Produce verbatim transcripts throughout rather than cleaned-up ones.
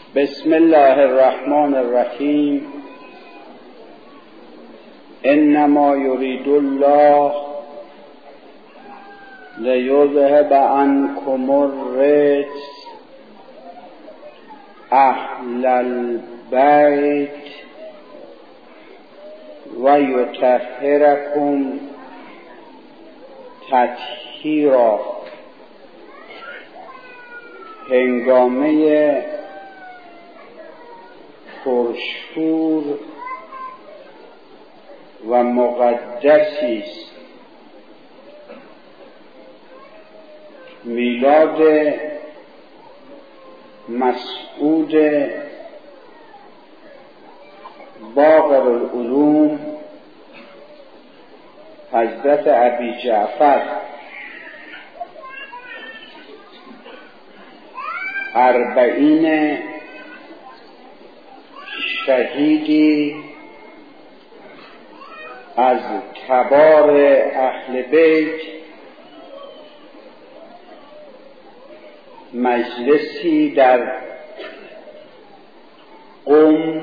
بسم الله الرحمن الرحیم. انما یرید الله لیذهب عنکم الرجس اهل البیت و یطهرکم تطهیرا. هنگامه پرشور و مقدسی است. میلاد مسعود باقر العلوم حضرت ابی جعفر اربعین شهیدی از تبار اهل بیت، مجلسی در قم،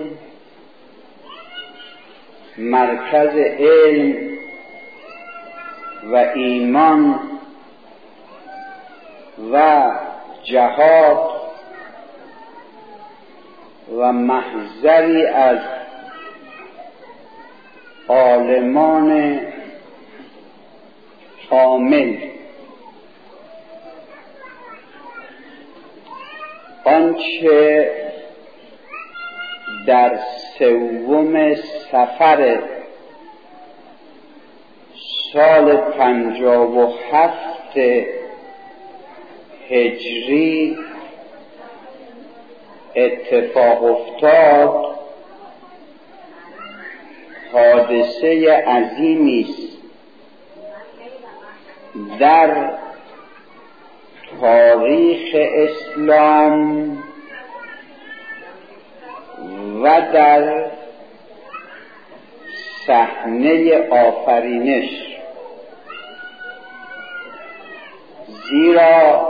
مرکز علم و ایمان و جهاد و محضری از عالمان عامل. آنچه در سوم صفر سال پنجاه و هفت هجری اتفاق افتاد حادثه عظیمی است در تاریخ اسلام و در صحنه آفرینش، زیرا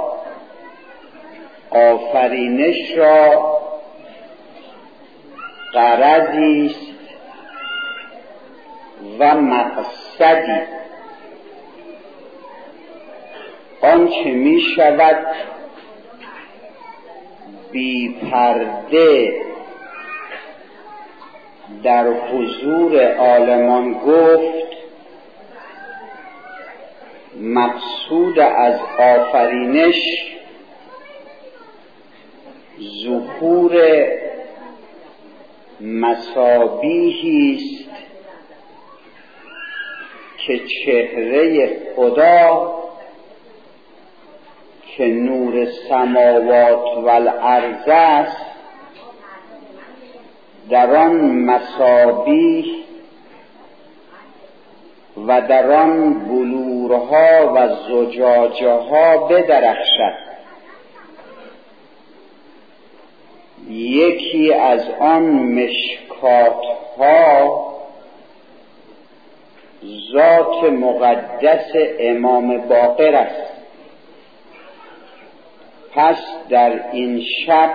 آفرینش را غرضی است و مقصدی. آنچه می شود بی پرده در حضور عالمان گفت، مقصود از آفرینش ظهور مصابیحی است که چهره خدا که نور سماوات و الارض است، در آن مصابیح و در آن بلورها و زجاجه ها بدرخشد. یکی از آن مشکات ها ذات مقدس امام باقر است. پس در این شب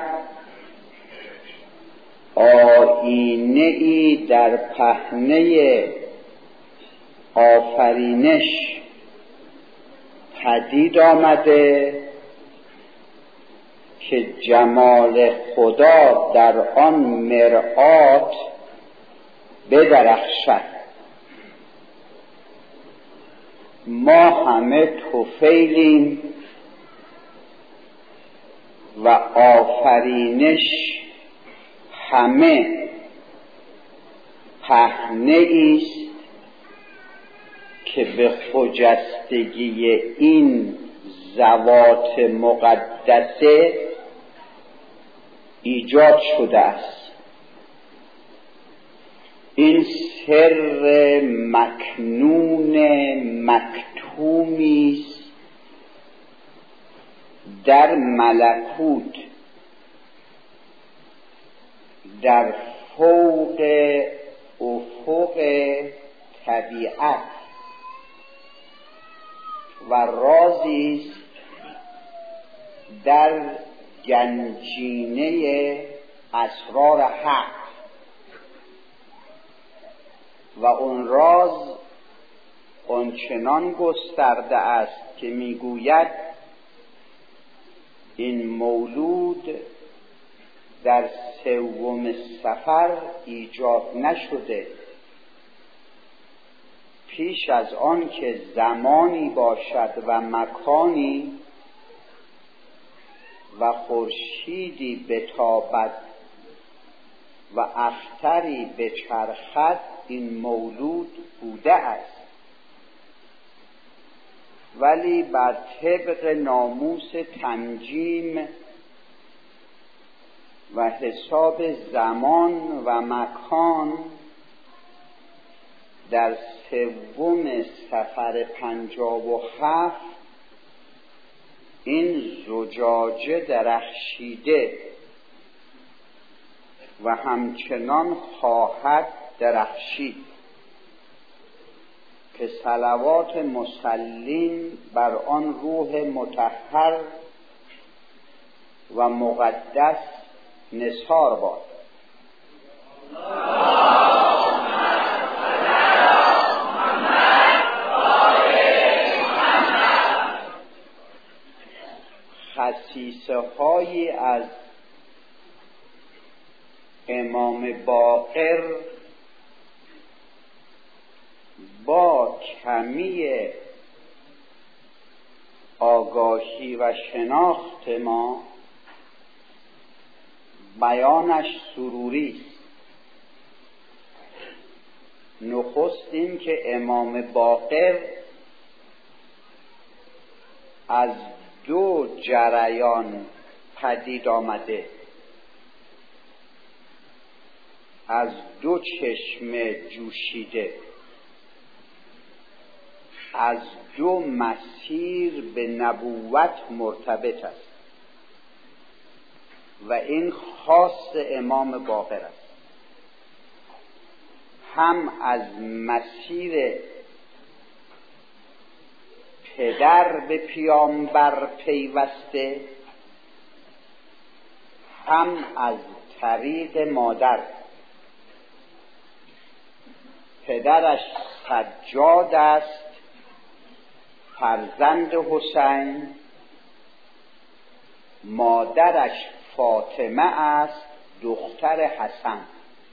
آیینه ای در پهنه آفرینش پدید آمده که جمال خدا در آن مرآت بدرخشد. ما همه طفیلیم و آفرینش همه پهنه ایست که به خجستگی این ذوات مقدسه ایجاد شده است. این سر مکنون مکتومی است در ملکوت، در فوق افق طبیعت و رازی است در گنجینه اسرار حق و اون راز آنچنان گسترده است که میگوید این مولود در سوم صفر ایجاد نشده، پیش از آن که زمانی باشد و مکانی و خورشیدی بتابد و اختری بچرخد این مولود بوده است، ولی بر طبق ناموس تنجیم و حساب زمان و مکان در سوم صفر پنجاب و هفت این زجاجه درخشیده و همچنان خواهد درخشید که صلوات مصلین بر آن روح مطهر و مقدس نثار باد. خصیصه هایی از امام باقر با کمی آگاهی و شناخت ما بیانش سروری است. نخست این که امام باقر از دو جریان پدید آمده، از دو چشمه جوشیده، از دو مسیر به نبوت مرتبط است و این خاص امام باقر است. هم از مسیر پدر به پیامبر پیوسته، هم از طریق مادر. پدرش سجاد است، فرزند حسین، مادرش فاطمه است، دختر حسن.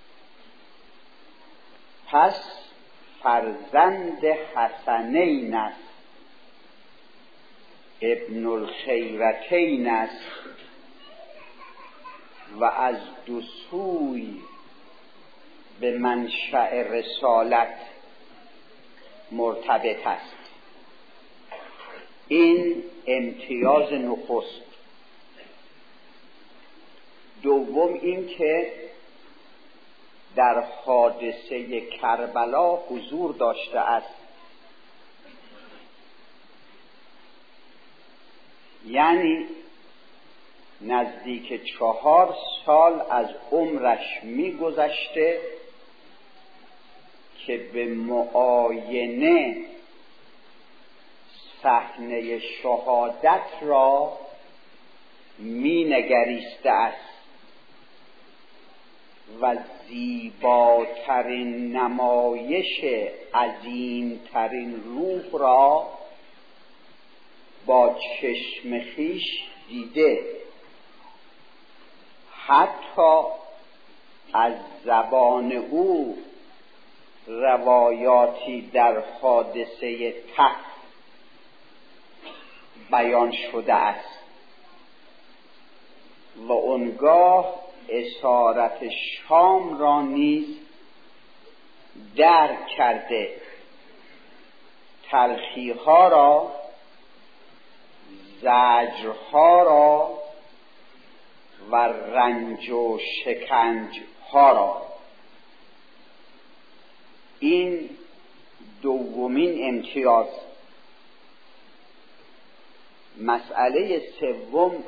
پس فرزند حسنین است، ابن الخیرتین است و از دو سوی به منشأ رسالت مرتبط است. این امتیاز نخست. دوم این که در حادثه کربلا حضور داشته است، یعنی نزدیک چهار سال از عمرش می‌گذشته که به معاینه صحنه شهادت را می‌نگریسته است و زیباترین نمایش عظیمترین روح را با چشم خویش دیده. حتی از زبان او روایاتی در حادثه تف بیان شده است و آنگاه اسارت شام را نیز درک کرده، تلخی‌ها را، زجرها را و رنج و شکنج‌ها را. این دومین امتیاز. مسئله سوم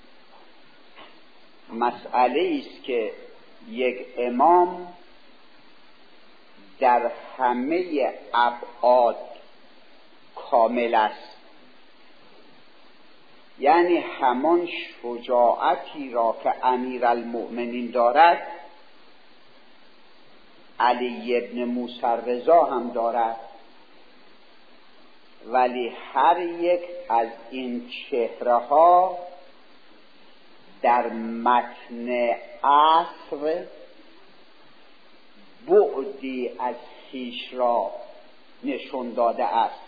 مسئله است که یک امام در همه ابعاد کامل است، یعنی همان شجاعتی را که امیرالمؤمنین دارد علی ابن موسی رضا هم دارد، ولی هر یک از این چهره ها در متن عصر بعدی از خویش را نشون داده است.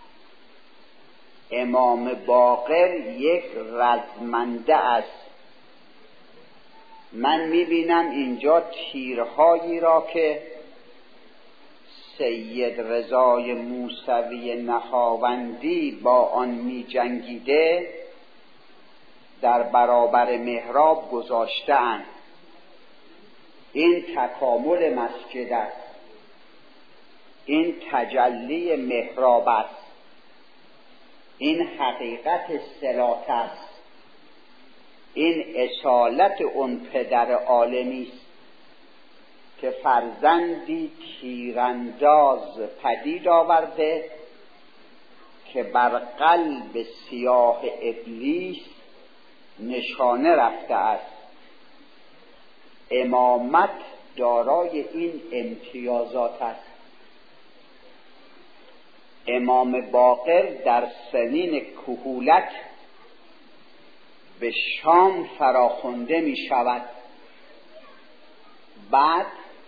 امام باقر یک رزمنده است. من میبینم اینجا تیرهایی را که سید رضای موسوی نهاوندی با آن می جنگیده در برابر محراب گذاشته‌اند. این تکامل مسجد است، این تجلی محراب است، این حقیقت صلات است، این اصالت اون پدر عالمی است که فرزندی تیرانداز پدید آورده که بر قلب سیاه ابلیس نشانه رفته است. امامت دارای این امتیازات است. امام باقر در سنین کهولت به شام فراخوانده می شود. بعد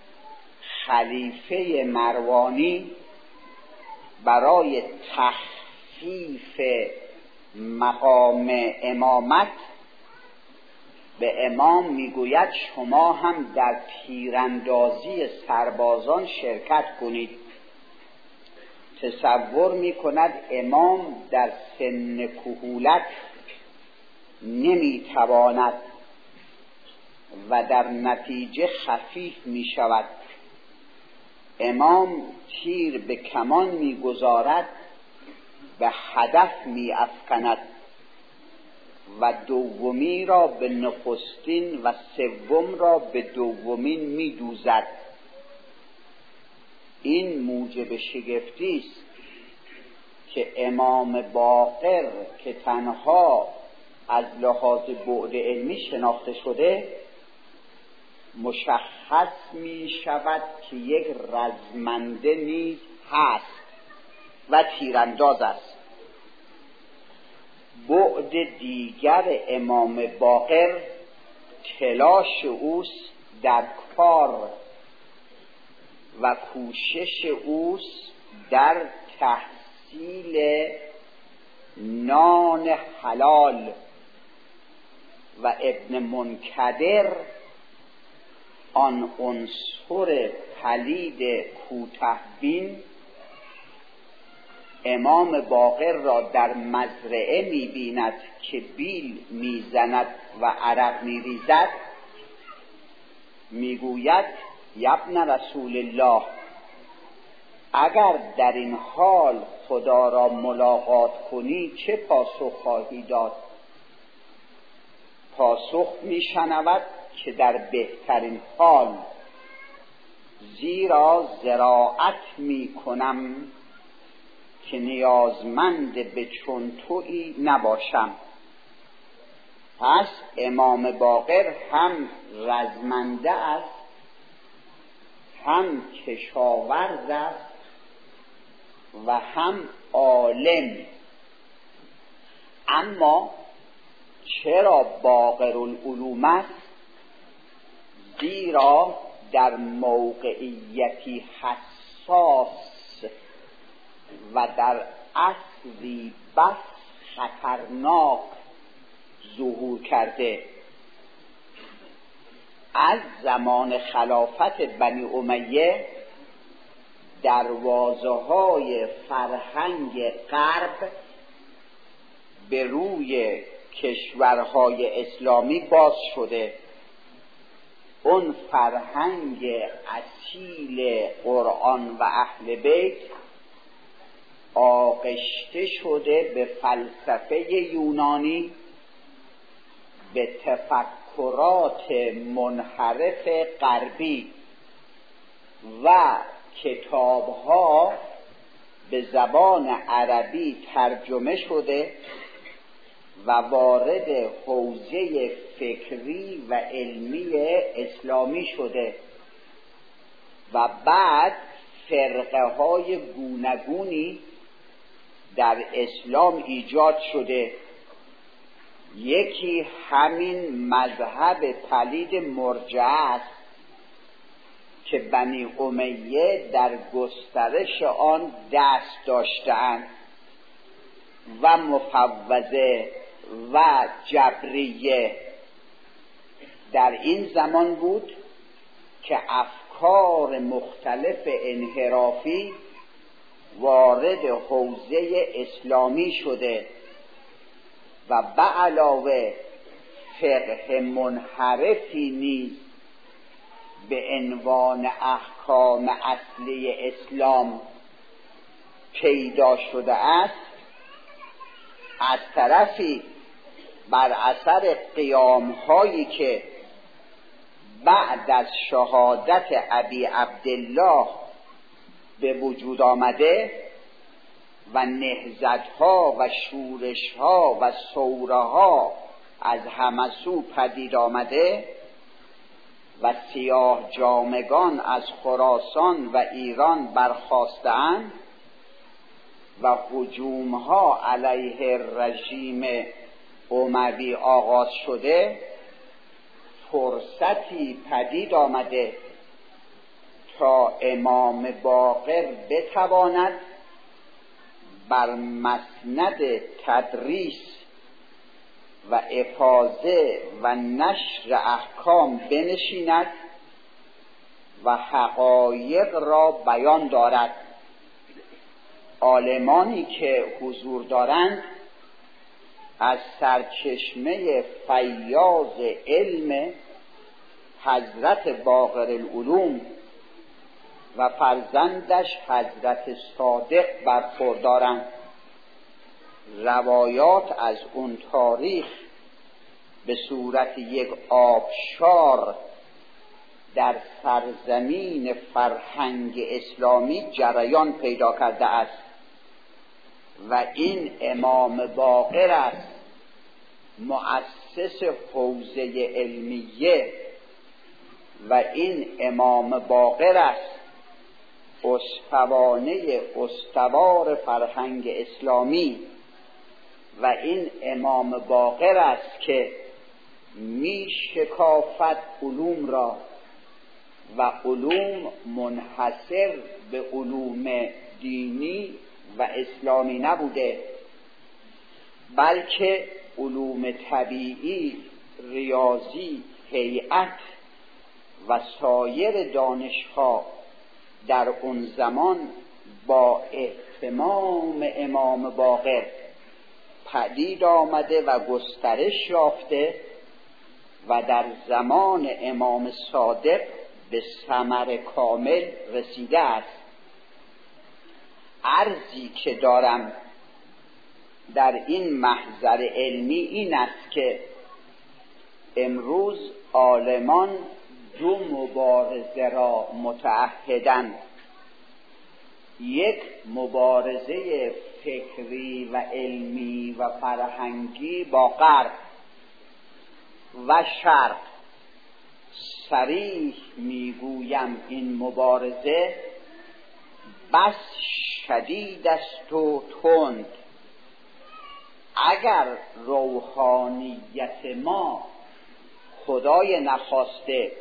خلیفه مروانی برای تخفیف مقام امامت به امام میگوید شما هم در تیراندازی سربازان شرکت کنید. تصور میکند امام در سن کهولت نمیتواند و در نتیجه خفیف میشود. امام تیر به کمان میگذارد، به هدف میافکند و دومی را به نخستین و سوم را به دومین میدوزد. این موجب شگفتی است که امام باقر که تنها از لحاظ بعد علمی شناخته شده مشخص می شود که یک رزمنده نیز هست و تیرانداز است. بعد دیگر امام باقر تلاش اوست در کار و کوشش اوست در تحصیل نان حلال و ابن منکدر آن عنصر پلید کوته‌بین امام باقر را در مزرعه می‌بیند که بیل می‌زند و عرق می‌ریزد، می‌گوید ابن رسول الله اگر در این حال خدا را ملاقات کنی چه پاسخ خواهی داد؟ پاسخ می‌شنود که در بهترین حال، زیرا زراعت می‌کنم که نیازمند به چون تویی نباشم. پس امام باقر هم رزمنده است، هم کشاورز است و هم عالم. اما چرا باقر العلوم است؟ زیرا در موقعیتی حساس و در عصری بس خطرناک ظهور کرده. از زمان خلافت بنی امیه دروازه های فرهنگ غرب به روی کشورهای اسلامی باز شده. اون فرهنگ اصیل قرآن و اهل بیت آغشته شده به فلسفه یونانی، به تفکرات منحرف غربی و کتاب‌ها به زبان عربی ترجمه شده و وارد حوزه فکری و علمی اسلامی شده و بعد فرقه های گوناگونی در اسلام ایجاد شده. یکی همین مذهب پلید مرجعه است که بنی امیه در گسترش آن دست داشتند و مفوضه و جبریه. در این زمان بود که افکار مختلف انحرافی وارد حوزه اسلامی شده و به علاوه فقه منحرفی نیز به عنوان احکام اصلی اسلام پیدا شده است. از طرفی بر اثر قیام هایی که بعد از شهادت ابی عبدالله به وجود آمده و نهضت ها و شورش ها و ثوره ها از همه سو پدید آمده و سیاه جامگان از خراسان و ایران برخاستند و هجوم ها علیه رژیم اموی آغاز شده، فرصتی پدید آمده تا امام باقر بتواند بر مسند تدریس و افاضه و نشر احکام بنشیند و حقایق را بیان دارد. عالمانی که حضور دارند از سرچشمه فیاض علم حضرت باقر العلوم و فرزندش حضرت صادق برخوردارند. روایات از اون تاریخ به صورت یک آبشار در سرزمین فرهنگ اسلامی جریان پیدا کرده است و این امام باقر است، مؤسس حوزه علمیه، و این امام باقر است اسطوانه استوار فرهنگ اسلامی، و این امام باقر است که می شکافد علوم را و علوم منحصر به علوم دینی و اسلامی نبوده، بلکه علوم طبیعی، ریاضی، هیئت و سایر دانش‌ها در اون زمان با اهتمام امام باقر پدید آمده و گسترش یافته و در زمان امام صادق به ثمر کامل رسیده است. عرضی که دارم در این محضر علمی این است که امروز عالمان دو مبارزه را متعهدند: یک مبارزه فکری و علمی و فرهنگی با غرب و شرق. صریح میگویم این مبارزه بس شدید است و تند. اگر روحانیت ما خدای نخواسته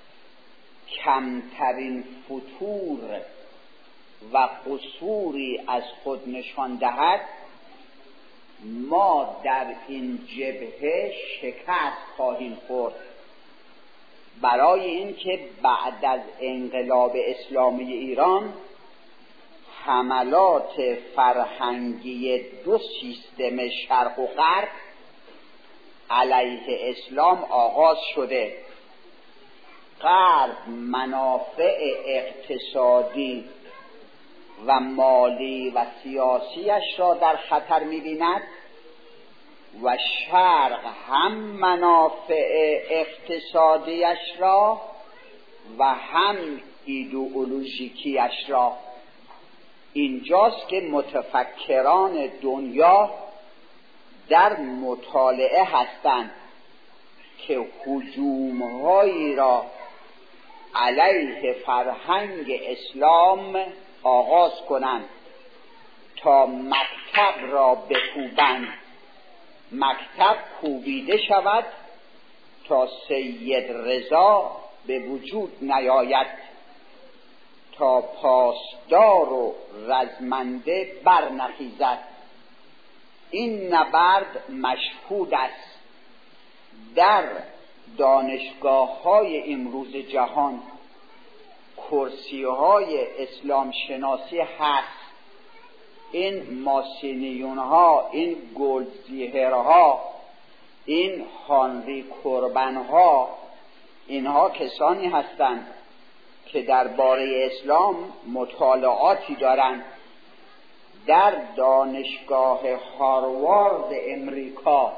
کمترین فتور و قصوری از خود نشان دهد، ما در این جبهه شکست خواهیم خورد. برای اینکه بعد از انقلاب اسلامی ایران حملات فرهنگی دو سیستم شرق و غرب علیه اسلام آغاز شده. غرب منافع اقتصادی و مالی و سیاسیش را در خطر می‌بیند و شرق هم منافع اقتصادیش را و هم ایدئولوژیکیش را. اینجاست که متفکران دنیا در مطالعه هستند که هجوم‌هایی را علیه فرهنگ اسلام آغاز کنند تا مکتب را بکوبند. مکتب کوبیده شود تا سید رضا به وجود نیاید، تا پاسدار و رزمنده برنخیزد. این نبرد مشهود است. در دانشگاه های امروز جهان کرسی های اسلام شناسی هست. این ماسینیون ها، این گلدزیهر ها، این هانری کوربن ها، اینها کسانی هستند که درباره اسلام مطالعاتی دارند. در دانشگاه هاروارد امریکا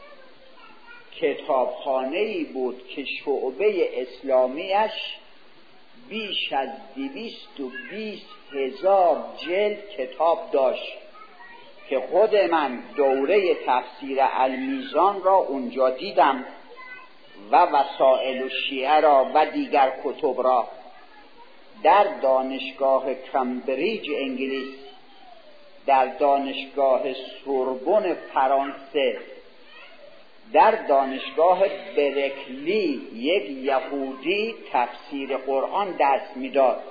کتابخانه‌ای بود که شعبه اسلامیش بیش از دویست و بیست هزار جلد کتاب داشت که خود من دوره تفسیر المیزان را اونجا دیدم و وسائل الشیعه را و دیگر کتب را. در دانشگاه کمبریج انگلیس، در دانشگاه سوربن فرانسه، در دانشگاه برکلی یک یهودی تفسیر قرآن درس میداد.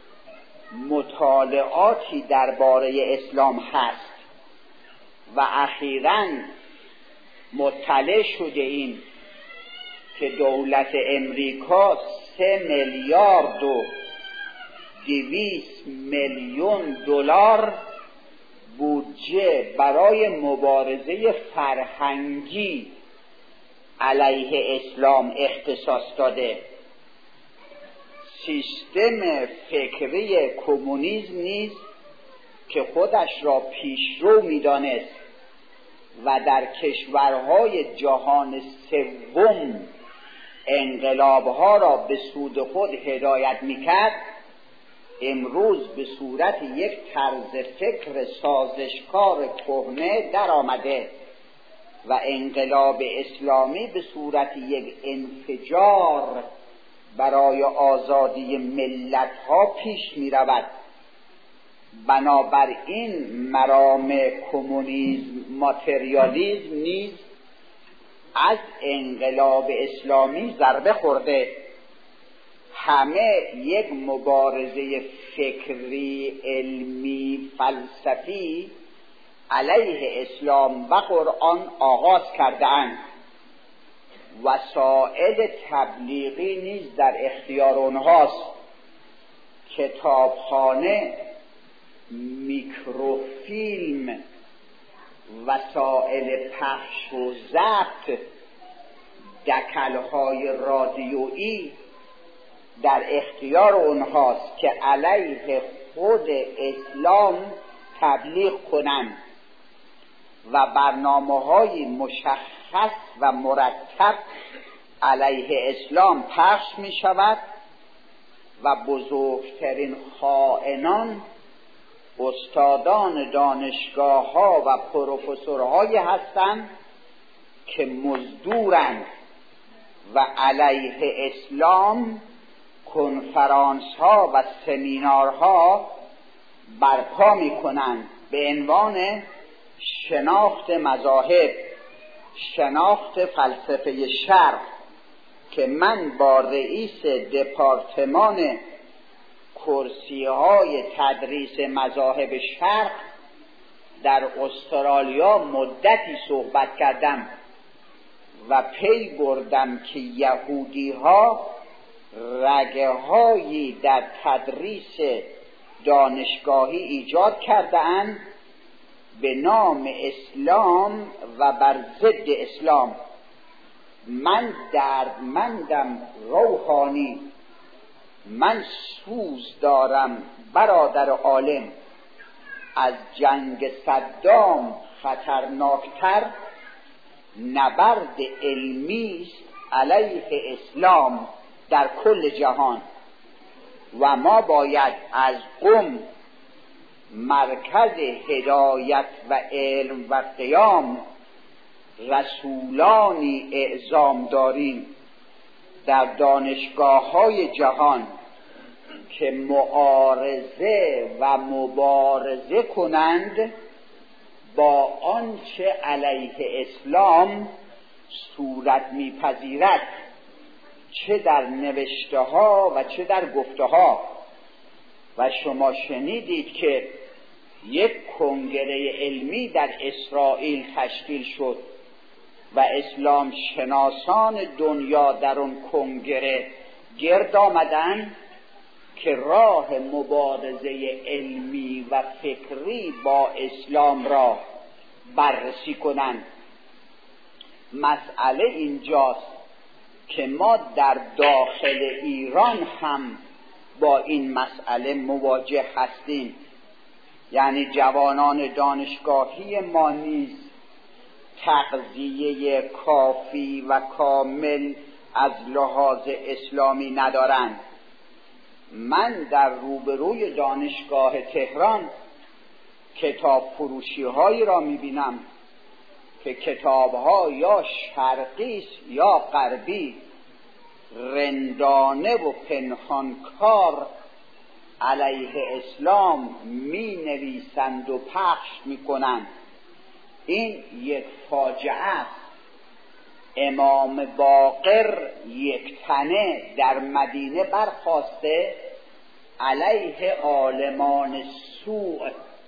مطالعاتی درباره اسلام هست و اخیراً مطلع شده این که دولت امریکا سه میلیارد و دویست میلیون دلار بودجه برای مبارزه فرهنگی علیه اسلام اختصاص داده. سیستم فکری کمونیسم نیز که خودش را پیشرو می‌دانست و در کشورهای جهان سوم انقلاب‌ها را به سود خود هدایت می‌کرد، امروز به صورت یک طرز فکر سازشکار کهنه در آمده و انقلاب اسلامی به صورت یک انفجار برای آزادی ملت‌ها پیش می‌رود. بنابراین مرام کمونیسم ماتریالیسم نیز از انقلاب اسلامی ضربه خورده. همه یک مبارزه فکری، علمی، فلسفی علیه اسلام و قرآن آغاز کرده‌اند. وسایل تبلیغی نیز در اختیار آنهاست. کتابخانه، میکروفیلم، وسایل پخش و ضبط، دکل‌های رادیویی در اختیار اونهاست که علیه خود اسلام تبلیغ کنند و برنامه‌های مشخص و مرتب علیه اسلام پخش می شود و بزرگترین خائنان استادان دانشگاه ها و پروفسورهایی هستند که مزدورند و علیه اسلام کنفرانس ها و سمینارها برپا می کنند به عنوان شناخت مذاهب، شناخت فلسفه شرق، که من با رئیس دپارتمان کرسی های تدریس مذاهب شرق در استرالیا مدتی صحبت کردم و پی بردم که یهودی ها رگه هایی در تدریس دانشگاهی ایجاد کرده اند به نام اسلام و بر ضد اسلام. من دردمندم روحانی، من سوز دارم برادر عالم. از جنگ صدام خطرناکتر نبرد علمی است علیه اسلام در کل جهان و ما باید از قم، مرکز هدایت و علم و قیام رسولانی اعزام داریم در دانشگاه‌های جهان که معارضه و مبارزه کنند با آنچه علیه اسلام صورت میپذیرد، چه در نوشته ها و چه در گفته ها. و شما شنیدید که یک کنگره علمی در اسرائیل تشکیل شد و اسلام شناسان دنیا در اون کنگره گرد آمدن که راه مبارزه علمی و فکری با اسلام را بررسی کنند. مسئله اینجاست که ما در داخل ایران هم با این مسئله مواجه هستیم. یعنی جوانان دانشگاهی ما نیز تغذیه کافی و کامل از لحاظ اسلامی ندارند. من در روبروی دانشگاه تهران کتاب فروشی هایی را میبینم که کتاب ها یا شرقی است یا غربی، رندانه و پنهانکار علیه اسلام می نویسند و پخش می کنند. این یک فاجعه است. امام باقر یک تنه در مدینه برخاسته علیه عالمان سوء،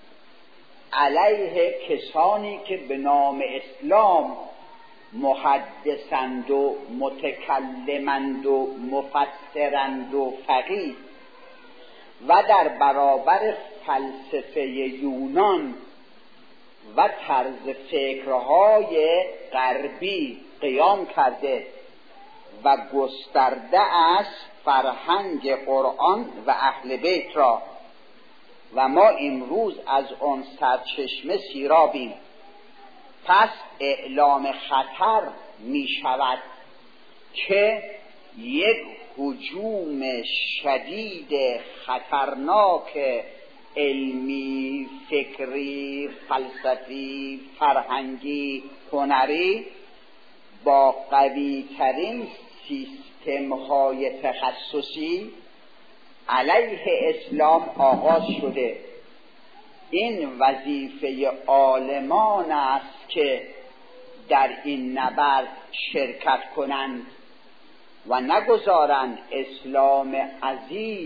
علیه کسانی که به نام اسلام محدثند و متکلمند و مفسرند و فقیه و در برابر فلسفه یونان و طرز فکرهای غربی قیام کرده و گسترده است فرهنگ قرآن و اهل بیت را و ما امروز از آن سرچشمه سیرابیم. پس اعلام خطر می شود که یک هجوم شدید خطرناک علمی، فکری، فلسفی، فرهنگی، هنری با قوی ترین سیستم های تخصصی علیه اسلام آغاز شده. این وظیفه عالمان است که در این نبرد شرکت کنند و نگذارند اسلام عزیز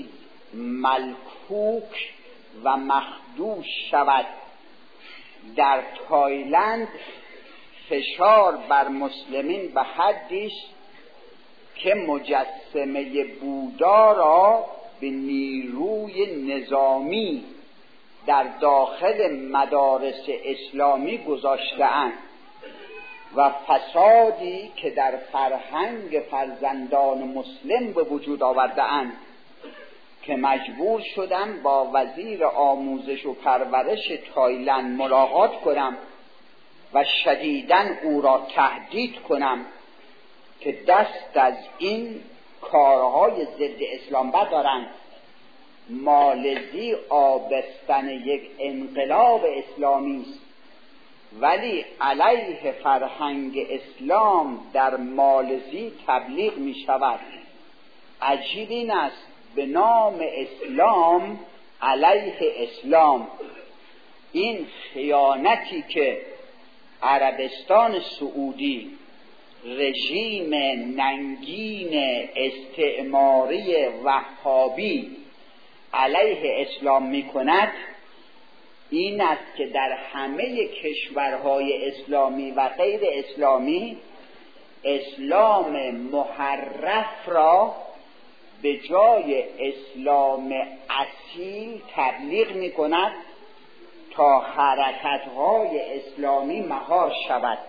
ملکوک و مخدوش شود. در تایلند فشار بر مسلمین به حدی است که مجسمه بودا را به نیروی نظامی در داخل مدارس اسلامی گذاشته‌اند و فسادی که در فرهنگ فرزندان مسلم به وجود آورده‌اند که مجبور شدم با وزیر آموزش و پرورش تایلند ملاقات کنم و شدیداً او را تهدید کنم که دست از این کارهای ضد اسلام بردارند. مالزی آبستن یک انقلاب اسلامی است، ولی علیه فرهنگ اسلام در مالزی تبلیغ می شود. عجیب این است به نام اسلام علیه اسلام. این خیانتی که عربستان سعودی رژیم ننگین استعماری وهابی علیه اسلام می کند این است که در همه کشورهای اسلامی و غیر اسلامی اسلام محرف را به جای اسلام اصیل تبلیغ می کند تا حرکت‌های اسلامی مهار شود.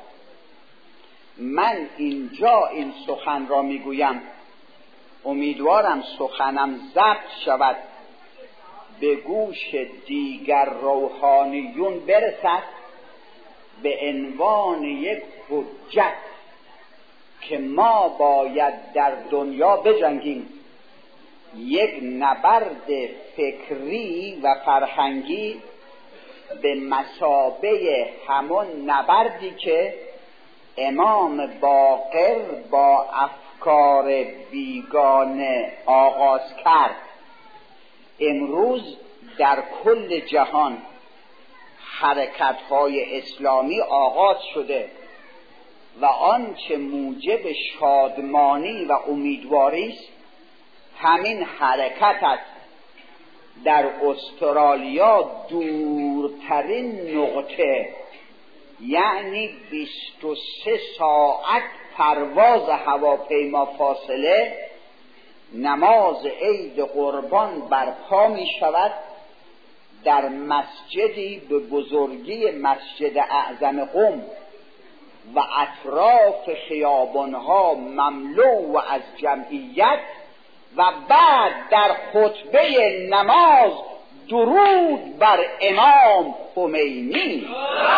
من اینجا این سخن را می گویم، امیدوارم سخنم ضبط شود، به گوش دیگر روحانیون برسد به عنوان یک حجت که ما باید در دنیا بجنگیم. یک نبرد فکری و فرهنگی به مثابه همون نبردی که امام باقر با افکار بیگانه آغاز کرد، امروز در کل جهان حرکت‌های اسلامی آغاز شده و آنچه موجب شادمانی و امیدواری است همین حرکت است. در استرالیا دورترین نقطه، یعنی بیست و سه ساعت پرواز هواپیما فاصله، نماز عید قربان برپا می شود در مسجدی به بزرگی مسجد اعظم قم و اطراف خیابانها مملو و از جمعیت، و بعد در خطبه نماز درود بر امام خمینی.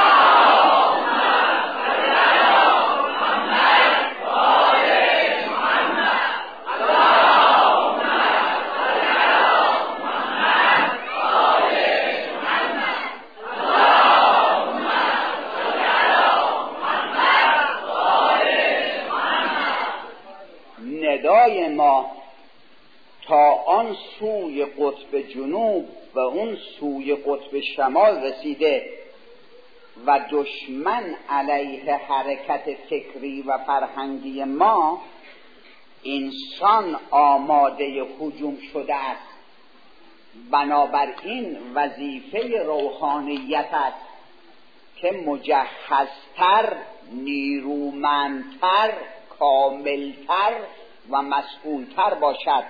ندای ما تا آن سوی قطب جنوب و اون سوی قطب شمال رسیده و دشمن علیه حرکت فکری و فرهنگی ما، انسان آماده هجوم شده است. بنابراین وظیفه روحانیت است که مجهزتر، نیرومندتر، کاملتر و مسئولتر باشد.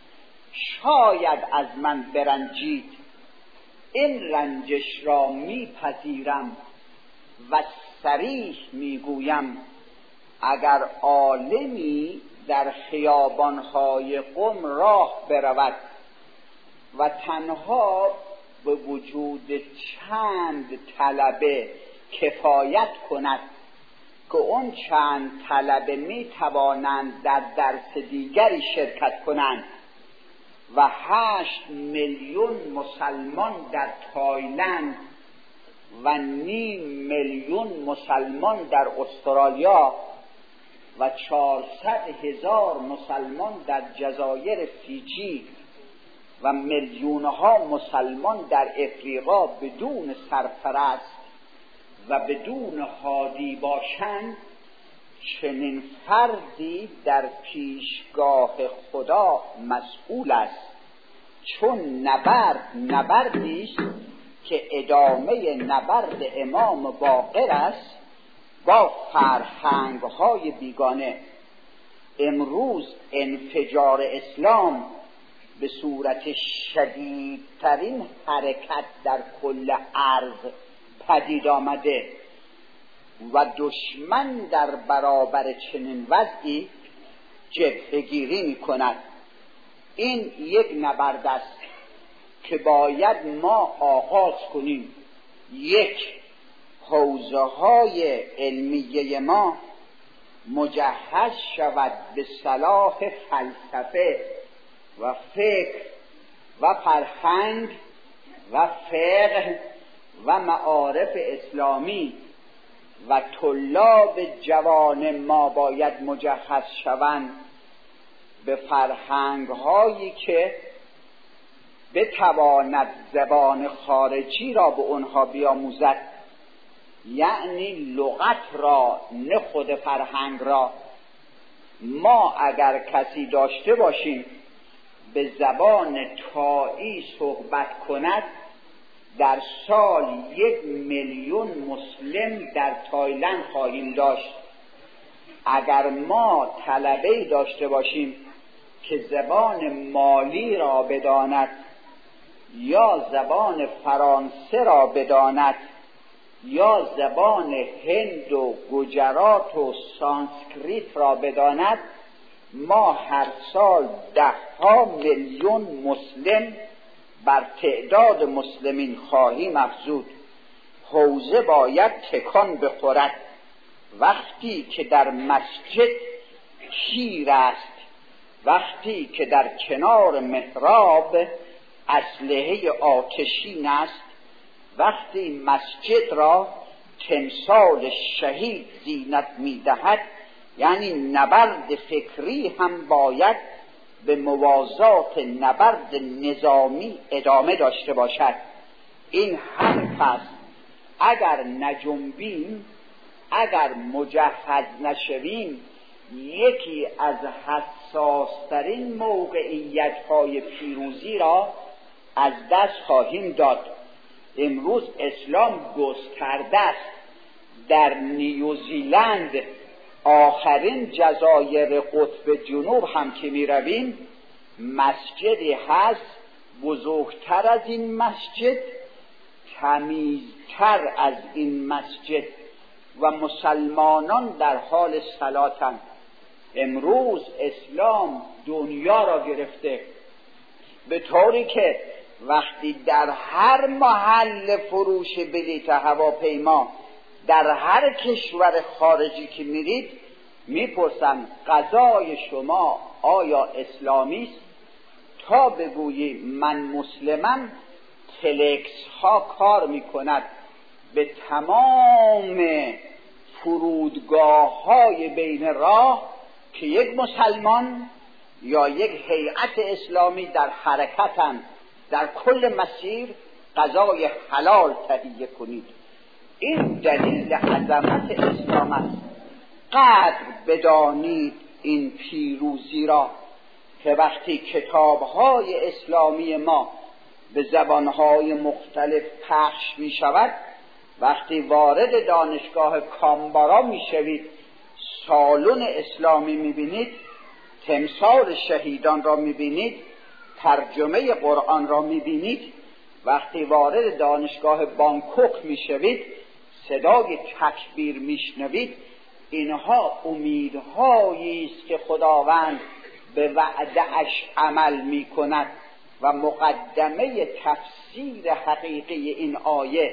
شاید از من برنجید، این رنجش را میپذیرم و صریح میگویم اگر عالمی در خیابانهای قم راه برود و تنها به وجود چند طلبه کفایت کند که اون چند طلبه می توانند در درس دیگری شرکت کنند و هشت میلیون مسلمان در تایلند و نیم میلیون مسلمان در استرالیا و چهارصد هزار مسلمان در جزایر فیجی و میلیونها مسلمان در افریقا بدون سرپرست و بدون هادی باشند، چنین فردی در پیشگاه خدا مسئول است، چون نبرد نبردی است که ادامه نبرد امام باقر است با فرهنگ‌های بیگانه. امروز انفجار اسلام به صورت شدیدترین حرکت در کل ارض پدید آمده و دشمن در برابر چنین وضعی جبهه‌گیری می‌کند. این یک نبرد است که باید ما آغاز کنیم. یک، حوزه‌های علمیه ما مجهز شود به صلاح فلسفه و فکر و فرهنگ و فقه و معارف اسلامی، و طلاب جوان ما باید مجهز شوند به فرهنگ هایی که بتواند زبان خارجی را به اونها بیاموزد، یعنی لغت را نه خود فرهنگ را. ما اگر کسی داشته باشیم به زبان تایی صحبت کند، در سال یک میلیون مسلم در تایلند خواهیم داشت. اگر ما طلبه‌ای داشته باشیم که زبان مالی را بداند یا زبان فرانسه را بداند یا زبان هند و گجرات و سانسکریت را بداند، ما هر سال ده ها میلیون مسلم بر تعداد مسلمین خواهیم افزود. حوزه باید تکان بخورد. وقتی که در مسجد شیر است، وقتی که در کنار محراب اسلحه آتشین است، وقتی مسجد را تمثال شهید زینت میدهد، یعنی نبرد فکری هم باید به موازات نبرد نظامی ادامه داشته باشد. این حرف است اگر نجنبیم، اگر مجهز نشویم، یکی از حساسترین موقعیت‌های پیروزی را از دست خواهیم داد. امروز اسلام گسترده است. در نیوزیلند، آخرین جزایر قطب جنوب هم که می رویم، مسجدی هست بزرگتر از این مسجد، تمیزتر از این مسجد و مسلمانان در حال صلاتند. امروز اسلام دنیا را گرفته، به طوری که وقتی در هر محل فروش بلیط هواپیما در هر کشور خارجی که میرید میپرسن غذای شما آیا اسلامی است؟ تا بگویی من مسلمم، تلکس ها کار میکند به تمام فرودگاه های بین راه که یک مسلمان یا یک هیئت اسلامی در حرکتند، در کل مسیر غذای حلال تهیه کنید. این دلیل عظمت اسلام است. قدر بدانید این پیروزی را که وقتی کتاب‌های اسلامی ما به زبان‌های مختلف پخش می‌شود، وقتی وارد دانشگاه کامبارا می‌شوید، سالن اسلامی می‌بینید، تمثال شهیدان را می‌بینید، ترجمه قرآن را می‌بینید، وقتی وارد دانشگاه بانکوک می‌شوید، صدای تکبیر میشنوید، اینها امیدهایی است که خداوند به وعده‌اش عمل میکند و مقدمه تفسیر حقیقی این آیه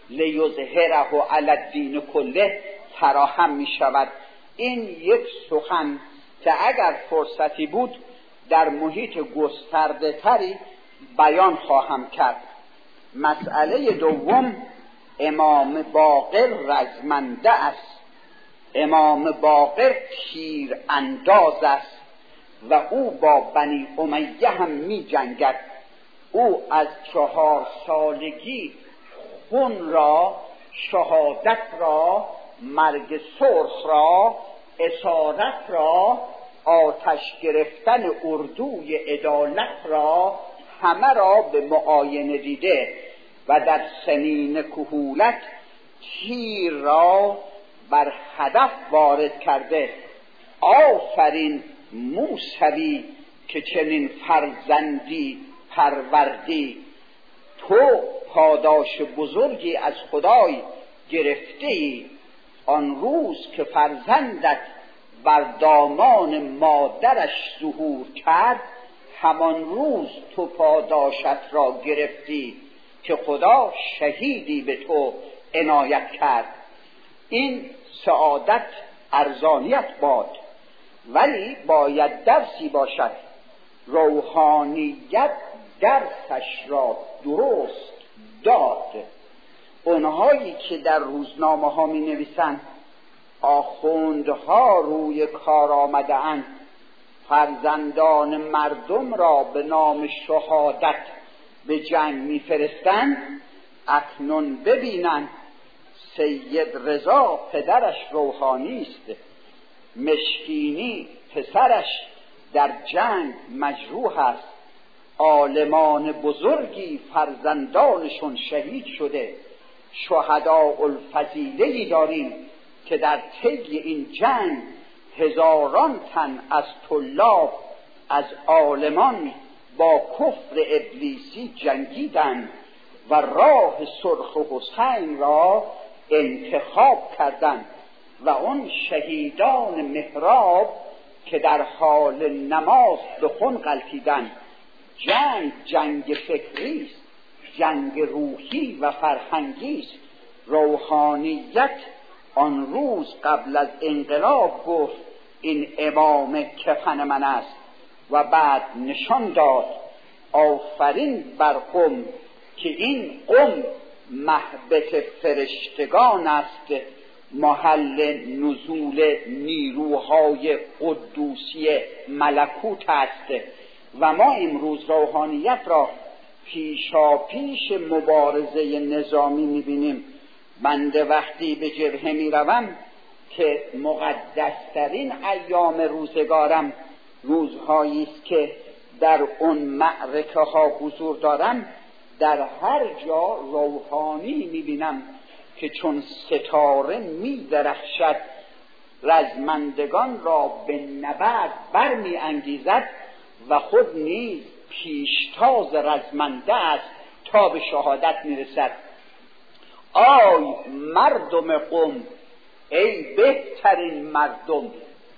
لیظهره علی الدین کله فراهم میشود. این یک سخن که اگر فرصتی بود در محیط گسترده تری بیان خواهم کرد. مسئله دوم، امام باقر رزمنده است. امام باقر تیر انداز است و او با بنی امیه هم می جنگد. او از چهار سالگی خون را، شهادت را، مرگ سرخ را، اسارت را، آتش گرفتن اردوی عدالت را، همه را به معاینه دیده و در سنین کهولت تیر را بر هدف وارد کرده. آفرین موسوی که چنین فرزندی پروردی، تو پاداش بزرگی از خدای گرفته ای. آن روز که فرزندت بر دامان مادرش ظهور کرد، همان روز تو پاداشت را گرفتی که خدا شهیدی به تو عنایت کرد. این سعادت ارزانیت باد، ولی باید درسی باشد. روحانیت درسش را درست داد. اونهایی که در روزنامه ها می نویسند آخوندها روی کار آمده اند، فرزندان مردم را به نام شهادت به جنگ می فرستند، اکنون ببینند سید رضا پدرش روحانی است، مشکینی پسرش در جنگ مجروح است، عالمان بزرگی فرزندانشون شهید شده، شهداء الفضیله‌ای داریم که در طی این جنگ هزاران تن از طلاب، از عالمان با کفر ابلیسی جنگیدند و راه سرخ حسین را انتخاب کردند و اون شهیدان محراب که در حال نماز به خون غلتیدند. جنگ جنگ فکری است، جنگ روحی و فرهنگی است. روحانیت آن روز قبل از انقلاب گفت این امام کفن من است و بعد نشان داد آفرین بر قم که این قم مهبط فرشتگان است، محل نزول نیروهای قدوسی ملکوت است. و ما امروز روحانیت را پیشا پیش مبارزه نظامی می‌بینیم. بنده وقتی به جبهه می‌روم که مقدس‌ترین ایام روزگارم روزهایی است که در اون معرکه ها حضور دارم، در هر جا روحانی می‌بینم که چون ستاره می‌درخشد، رزمندگان را به نبرد برمی انگیزد و خود نیز پیشتاز رزمنده است تا به شهادت میرسد. آی مردم قم، ای بهترین مردم،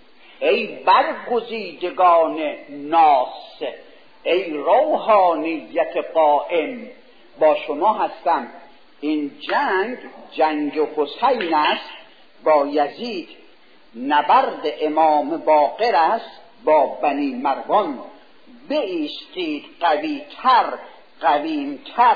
ای برگزیدگان ناس، ای روحانیت قائم، با شما هستم. این جنگ جنگ حسین است با یزید، نبرد امام باقر است با بنی مروان. بایستید قوی‌تر، قویم‌تر،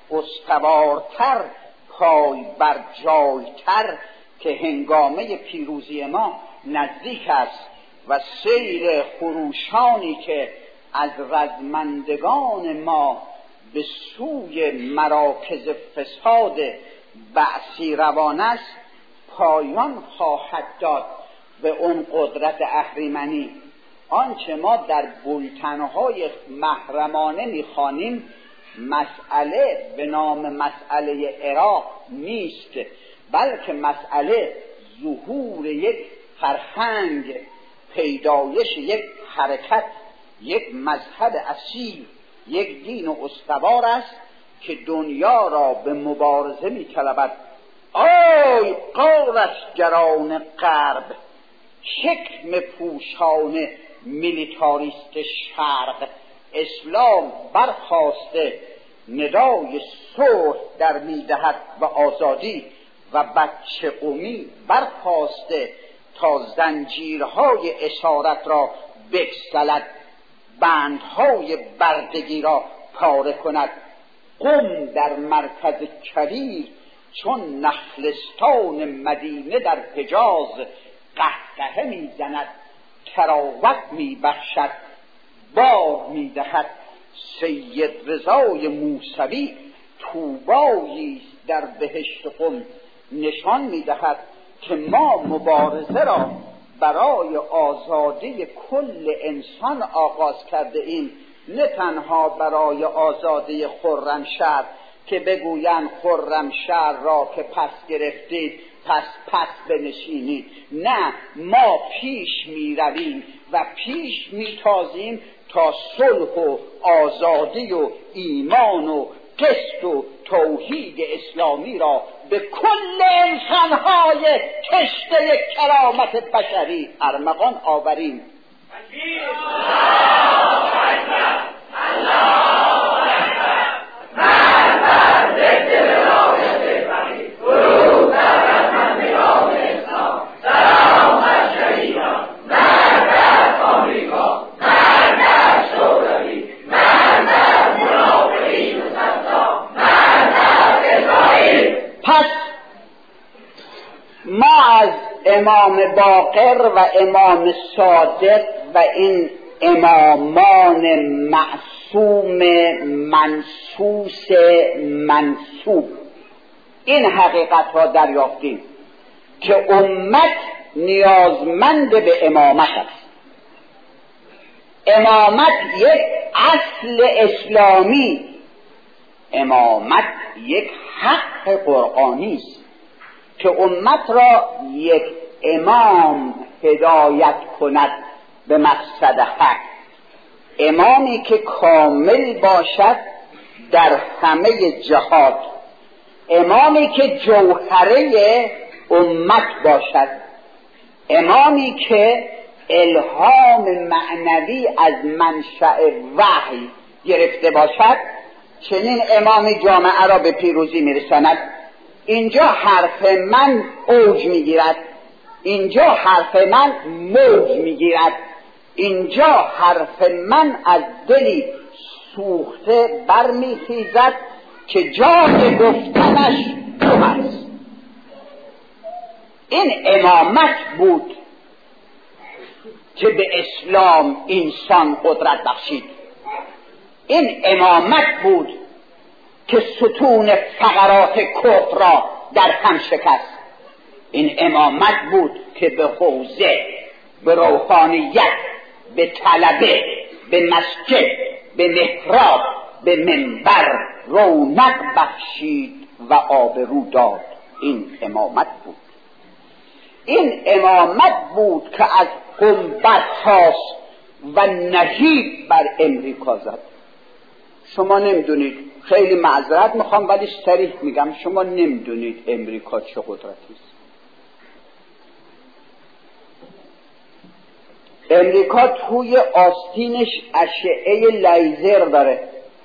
استوارتر، پای بر جایتر، که هنگامه پیروزی ما نزدیک است و سیل خروشانی که از رزمندگان ما به سوی مراکز فساد بعثی روان است پایان خواهد داد به اون قدرت اهریمنی. آنچه ما در بولتن‌های محرمانه می‌خوانیم مسئله به نام مسئله عراق نیست، بلکه مسئله ظهور یک فرهنگ، پیدایش یک حرکت، یک مذهب اصیل، یک دین و استوار است که دنیا را به مبارزه می‌طلبد. آی غارتگران غرب، شکم پوشان میلیتاریست شرق، اسلام برخاسته ندای صلح در میدهد و آزادی، و بچه قومی برخاسته تا زنجیرهای اسارت را بگسلد، بندهای بردگی را پاره کند. قم در مرکز کبیر چون نخلستان مدینه در حجاز، قهقهه میزند، تراوت میبخشد، بار میدهد. سید رضای موسوی طوبایی در بهشت قم نشان میدهد که ما مبارزه را برای آزادی کل انسان آغاز کرده ایم، نه تنها برای آزادی خرمشهر که بگویند خرمشهر را که پس گرفتید پس پس بنشینید. نه، ما پیش می رویم و پیش می تازیم تا صلح و آزادی و ایمان و قسط و توحید اسلامی را به کل انسانهای کشته کرامت بشری ارمغان آوریم. ما از امام باقر و امام صادق و این امامان معصوم منصوص منصوب این حقیقت را دریافتیم که امت نیازمند به امامت است. امامت یک اصل اسلامی، امامت یک حق قرآنی است که امت را یک امام هدایت کند به مقصد حق، امامی که کامل باشد در همه جهات، امامی که جوهره امت باشد، امامی که الهام معنوی از منشأ وحی گرفته باشد. چنین امامی جامعه را به پیروزی میرساند. اینجا حرف من اوج میگیرد، اینجا حرف من موج میگیرد، اینجا حرف من از دلی سوخته برمیخیزد که جای گفتنش تو هست. این امامت بود که به اسلام اینسان قدرت بخشید. این امامت بود که ستون فقرات کفر را در هم شکست. این امامت بود که به حوزه، به روحانیت، به طلبه، به مسجد، به محراب، به منبر رونق بخشید و آبرو داد. این امامت بود. این امامت بود که از گنبد خاست و نهیب بر امریکا زد. شما نمیدونید، خیلی معذرت میخوام ولی صریح میگم، شما نمیدونید امریکا چه قدرتی است. امریکا توی آستینش اشعه لیزر داره،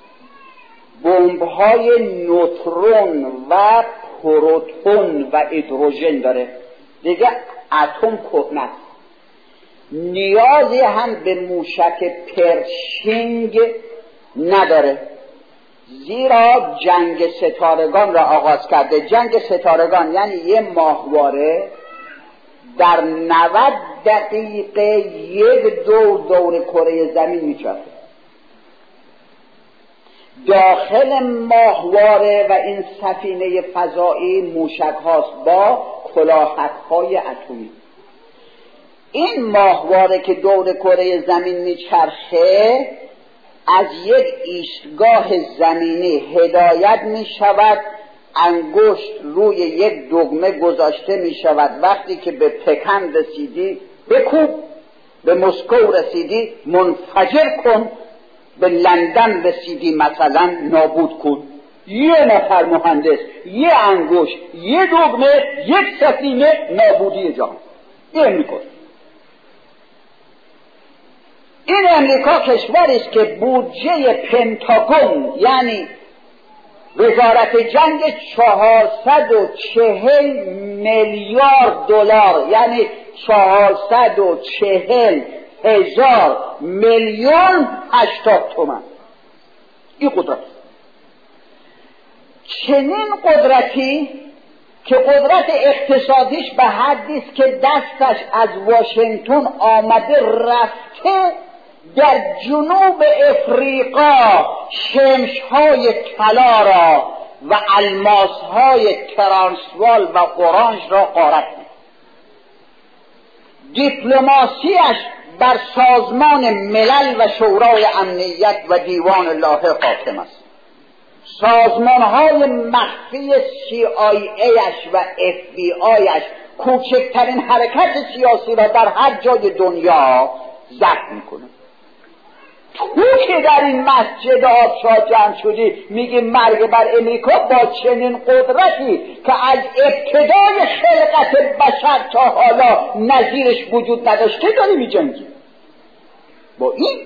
بمب‌های نوترون و پروتون و هیدروژن داره، دیگه اتم کهنه است. نیازی هم به موشک پرشینگ نداره، زیرا جنگ ستارگان را آغاز کرده. جنگ ستارگان یعنی یه ماهواره در نود دقیقه یک دور دور کره زمین میچرخه. داخل ماهواره و این سفینه فضایی موشک هاست با کلاهک های اتمی. این ماهواره که دور کره زمین میچرخه از یک ایستگاه زمینی هدایت می شود، انگشت روی یک دگمه گذاشته می شود، وقتی که به پکن رسیدی بکوب، به مسکو رسیدی منفجر کن، به لندن رسیدی مثلا نابود کن. یه نفر مهندس، یه انگشت، یه دگمه، یک سفینه، نابودی جهان. این امریکا. این امریکا کشوری است که بودجه پنتاگون یعنی وزارت جنگ چهارصد و چهل میلیارد دلار، یعنی چهارصد و چهل هزار میلیون هشتاد تومن. این قدرت، چنین قدرتی که قدرت اقتصادیش به حدی است که دستش از واشنگتن آمده رفته در جنوب افریقا شمش‌های طلا را و الماس‌های ترانسوال و اورانج را غارت می‌کند. دیپلماسیش بر سازمان ملل و شورای امنیت و دیوان لاهه حاکم است. سازمان‌های مخفی سی آی ایش و اف بی آیش کوچکترین حرکت سیاسی را در هر جای دنیا ضبط می‌کنه. تو که در این مسجد آبشار جمع شدی میگی مرگ بر امریکا با چنین قدرتی که از ابتدای خلقت بشر تا حالا نظیرش وجود نداشته داری میجنگی. با این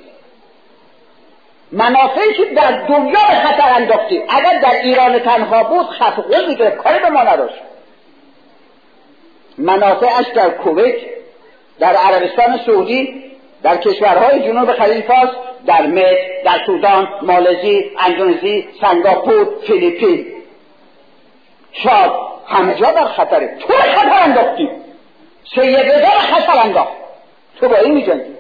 منافعی که در دنیا به خطر انداختی. اگر در ایران تنها بود خط قول میگه کاری به ما نداشت. منافعش در کویت، در عربستان سعودی، در کشورهای جنوب خلیج فارس، در مصر، در سودان، مالزی، اندونزی، سنگاپور، فیلیپین، شاد، همه جا در خطره. تو خطر انداختی، سید رضا خطر انداخت، تو با این میجنگی.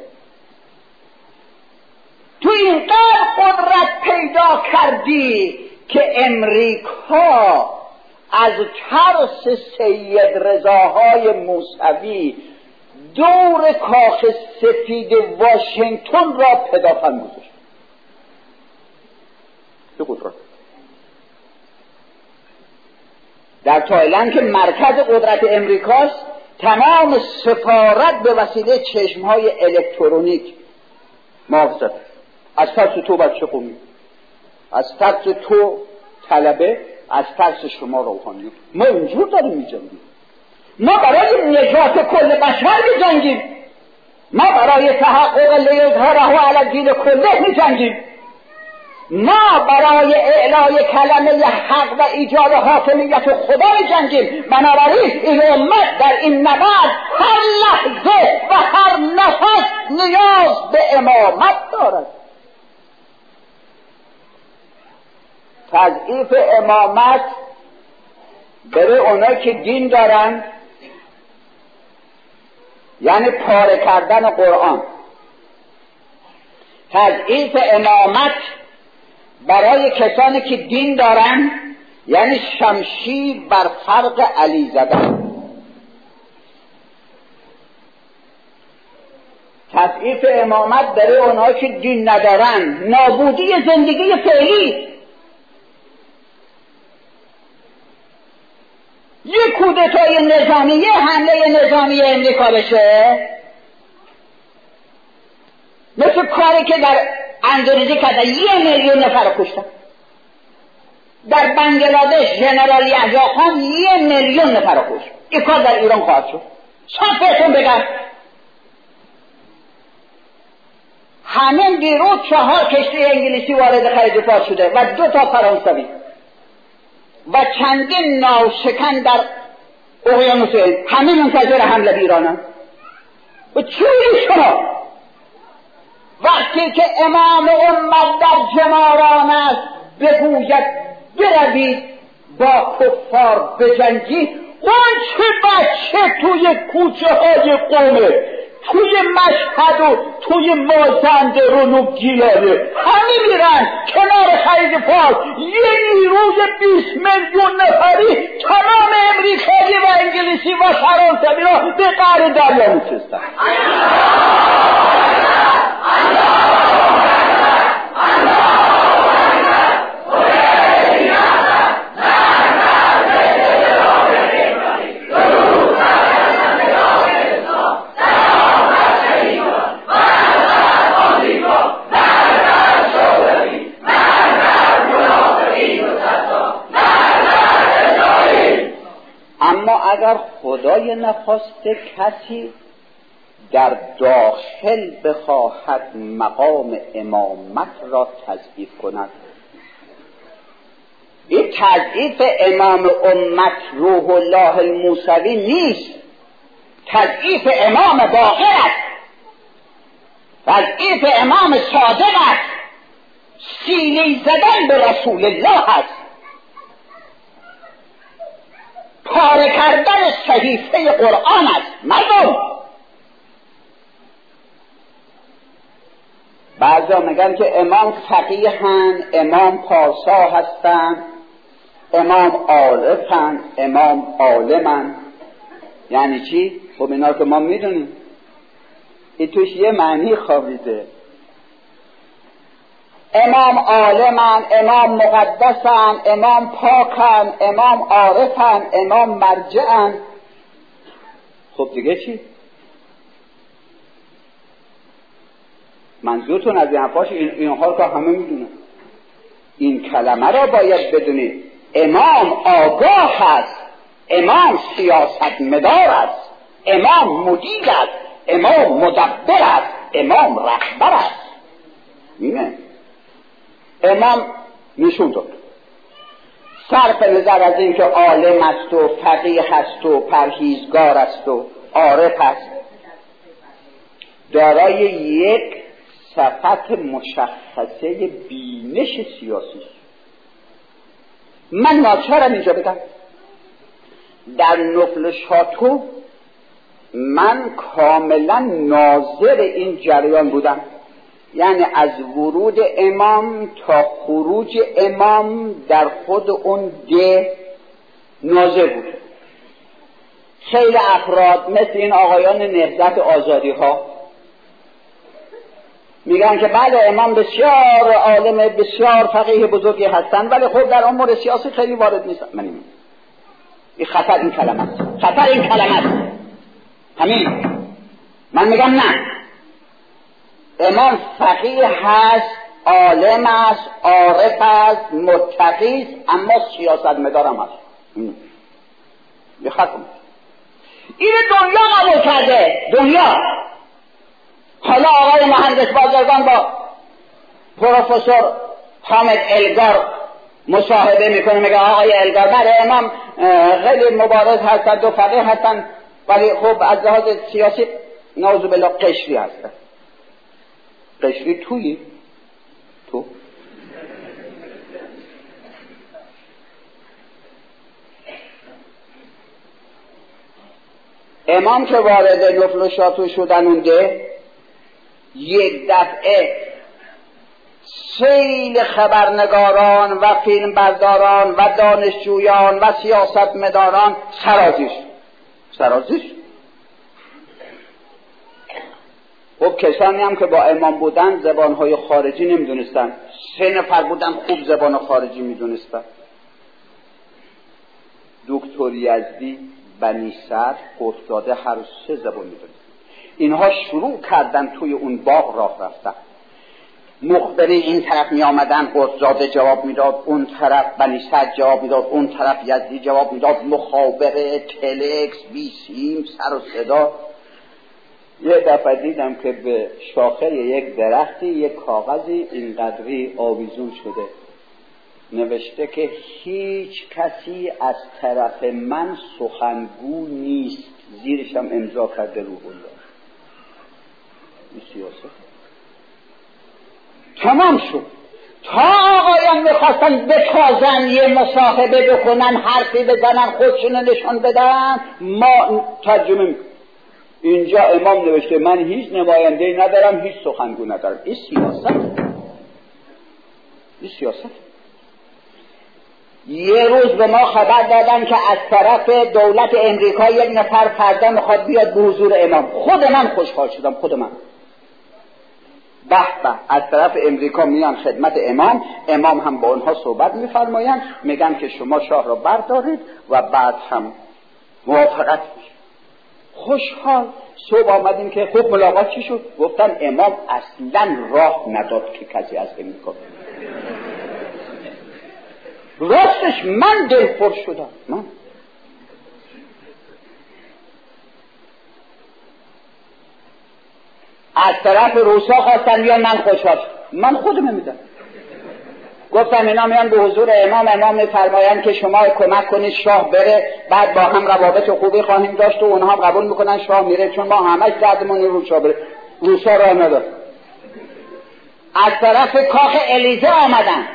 تو اینقدر قدرت پیدا کردی که امریکا از ترس سید رضاهای موسوی دور کاخ سفید واشنگتن را پدافند گذاشت. چه قدرت! در تایلند که مرکز قدرت امریکاست، تمام سفارت به وسیله چشمهای الکترونیک محافظت. از ترس تو بچه قومی، از ترس تو طلبه، از ترس شما روحانی. ما اینجور داریم میجنگیم. ما برای نجات کل بشر میجنگیم. ما برای تحقق لیظهره علی الدین کله میجنگیم. ما برای اعلای کلمه حق و ایجاد حاکمیت خدا میجنگیم. بنابراین این امت در این نبرد هر لحظه و هر نفس نیاز به امامت دارد. تضعیف امامت برای اونایی که دین دارن، یعنی پاره کردن قرآن. تضعیف امامت برای کسانی که دین دارن، یعنی شمشیر بر فرق علی زدن. تضعیف امامت برای اونایی که دین ندارن، نابودی زندگی فعلی. یه کودتای نظامی، یه حمله نظامی امریکا بشه، مثل کاری که در اندونزی کردن، یه میلیون نفر رو کشتن. در بنگلادش ژنرال یحیی خان یه میلیون نفر رو کشت. این کار در ایران خواهد شد. صافیتون بگم، همین دیروز چهار کشتی انگلیسی وارد خلیج فارس شده و دو تا فرانسوی و چندین ناوشکن در اقیانوس هند، همه منتظر حمله به ایرانن. و چی شما وقتی که امام امت در جماران است بگوید بروید با کفار بجنگی، اون چه بچه توی کوچه های قومه، توی مشهد و توی مازندران و گیلانه همه میرن کنار خلیج فارس. یه نیروی بیست میلیون نفری تمام امریکایی و انگلیسی و فرانسوی را به قعر دریا میفرستن. اما اگر خدای نخواسته کسی در داخل بخواهد مقام امامت را تضعیف کند، این تضعیف امام امت روح الله الموسوی نیست، تضعیف امام باقر است، تضعیف امام صادق است، سینه زدن به رسول الله است، پاره کردن صحیفه قرآن است. مردم بعضا میگن که امام فقیهن، امام پارسا هستن، امام عارفن، امام عالمن. یعنی چی؟ خب اینا که ما میدونیم، این توش یه معنی خوابیده. امام عالمن، امام مقدسن، امام پاکن، امام عارفن، امام مرجعن. خب دیگه چی؟ منظورتون از این حرفاش این اینها رو که همه میدونن. این کلمه را باید بدونید. امام آگاه است، امام سیاست مدار است، امام مدیر است، امام مدبر است، امام رهبر است. اینه امام نشون داد. صرف نظر از این که عالم است و فقیه است و پرهیزگار است و عارف است، دارای یک صفت مشخصه بینش سیاسی. من ناچارم اینجا بگم در نقل شاتو من کاملا ناظر این جریان بودم، یعنی از ورود امام تا خروج امام در خود اون ده ناظر بود. خیلی افراد مثل این آقایان نهضت آزادی ها میگن که بله امام بسیار عالم، بسیار فقیه بزرگی هستن، ولی خب در امور سیاسی خیلی وارد نیستن. من این این خطر این کلمه است، خطر این کلمه است. همین من میگم نه، امام فقیه هست، عالم است، عارف است، متقی است، اما سیاست مدارم هست. یه خطم این دنیا قبول کرده. دنیا حالا آقای مهندس بازرگان با پروفسور حامد الگار مصاحبه میکنه، میگه آقای الگار بله امام خیلی مبارز هستن، دو فقیه هستن، ولی خب از لحاظ سیاسی نعوذ بالله قشری هستن. قشری تویی؟ تو؟ امام که وارد نفل و شاتو شدن اونده، یک دفعه سیل خبرنگاران و فیلمبرداران و دانشجویان و سیاستمداران سرازیر سرازیر خب کسانی هم که با امام بودن زبانهای خارجی نمیدونستن، سه نفر بودن خوب زبان خارجی میدونستن، دکتر یزدی، بنی صدر، قطب‌زاده، هر سه زبان میدونستن. اینها شروع کردن توی اون باغ راه رفتن. مخبری این طرف می آمدن، قطب‌زاده جواب میداد، اون طرف بنی صدر جواب میداد، اون طرف یزدی جواب میداد، مخابره، تلکس، بیسیم، سر و صدا. یه دفعه دیدم که به شاخه یک درختی یک کاغذی اینقدری آویزون شده، نوشته که هیچ کسی از طرف من سخنگو نیست، زیرش هم امضا کرده روح الله. این سیاست تمام شد. تا آقایان میخواستن بتازن، یه مصاحبه بکنن، حرفی بزنن، خودشون نشان بدن، ما ترجمه میکنیم. اینجا امام نوشته من هیچ نماینده‌ای ندارم، هیچ سخنگو ندارم. این سیاست این سیاست یه روز به ما خبر دادن که از طرف دولت امریکا یک نفر فردا میخواد بیاد به حضور امام. خود من خوشحال شدم، خود من به به، از طرف امریکا میان خدمت امام، امام هم با اونها صحبت میفرمایند، میگن که شما شاه را بردارید و بعد هم موافقت میشه. خوشحال. صبح آمدیم که خب ملاقات چی شد؟ گفتن امام اصلا راه نداد که کسی از امریکا. راستش من دلخور شدم. من از طرف روسا خواستن بیان، من خوشحال من خودم میدم. گفتم اینا میان به حضور امام، امام میفرمایند که شما کمک کنید شاه بره، بعد با هم روابط خوبی خواهیم داشت و اونها قبول میکنن شاه میره، چون ما همش دردمون رو شاه بره. روسا راه نداد. از طرف کاخ الیزه آمدن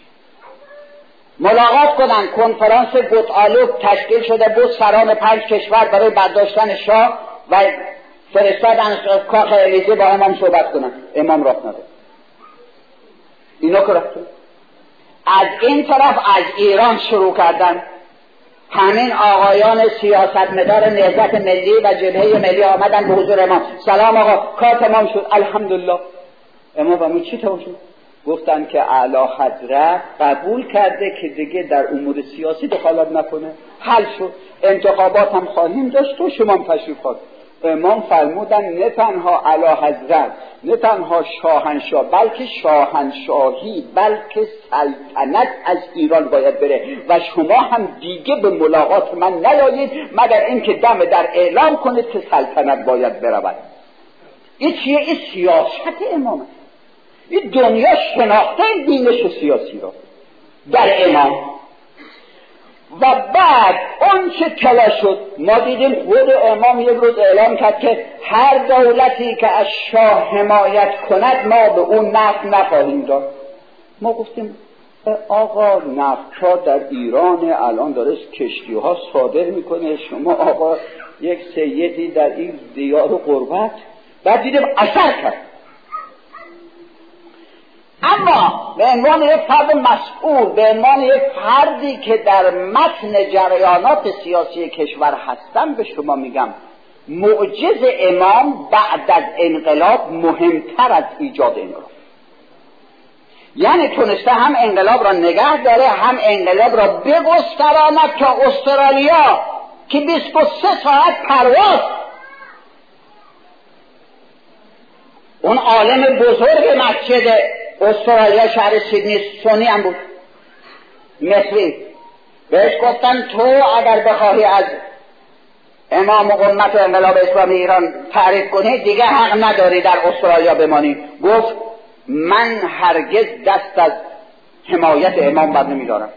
ملاقات کنن. کنفرانس گوتآلوب تشکیل شده بود، سران پنج کشور برای برداشتن شاه و فرستادن کاخ الیزه با امام صحبت کنن. امام راه نداد. اینا که رفتن. از این طرف از ایران شروع کردن. همین آقایان سیاستمدار نهضت ملی و جبهه ملی آمدن به حضور امام. سلام آقا، کار تمام شد الحمدلله. امام فرمود چی تمام شد؟ گفتن که اعلی حضرت قبول کرده که دیگه در امور سیاسی دخالت نکنه، حل شد، انتخابات هم خواهیم داشت و شما هم تشریف خواهد. امام فرمودن نه تنها اعلی حضرت، نه تنها شاهنشاه، بلکه شاهنشاهی، بلکه سلطنت از ایران باید بره و شما هم دیگه به ملاقات من نیایید مگر اینکه دم در اعلام کنید که سلطنت باید برود. این چیه؟ این سیاست امامه. این دنیا شناخته دینش و سیاسی را در امام. و بعد اون چه تلا شد، ما دیدیم خود امام یک روز اعلام کرد که هر دولتی که از شاه حمایت کند ما به اون نفت نخواهیم داد. ما گفتیم آقا نفت‌ها در ایران الان داره کشتی ها صادر میکنه، شما آقا یک سیدی در این دیار و غربت. بعد دیدیم اثر کرد. اما به عنوان یک فرد مسئول، به عنوان یک فردی که در متن جریانات سیاسی کشور هستم، به شما میگم معجز امام بعد از انقلاب مهمتر از ایجاد انقلاب. یعنی تونسته هم انقلاب را نگه داره، هم انقلاب را بگستراند تا استرالیا که بیست و سه ساعت پرواز. اون عالم بزرگ مسجد استرالیا شهر سیدنی سونی هم بود، مصری، بهش گفتن تو اگر بخواهی از امام امت و انقلاب اسلامی ایران تعریف کنی دیگه حق نداری در استرالیا بمانی. گفت من هرگز دست از حمایت امام بر نمیدارم.